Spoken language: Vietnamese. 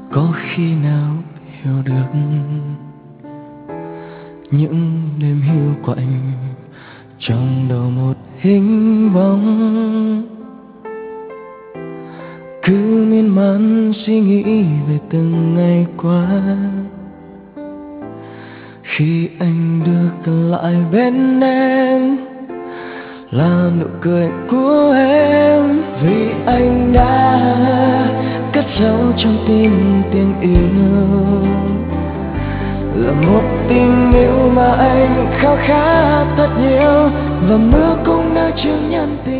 có khi nào hiểu được những đêm hiu quạnh trong đầu một hình bóng, cứ miên man suy nghĩ về từng ngày qua. Khi anh được lại bên em là nụ cười của em, vì anh đã cất giấu trong tim tiếng yêu, là một tình yêu mà anh khao khát thật nhiều, và mưa cũng đã chứng nhân tình.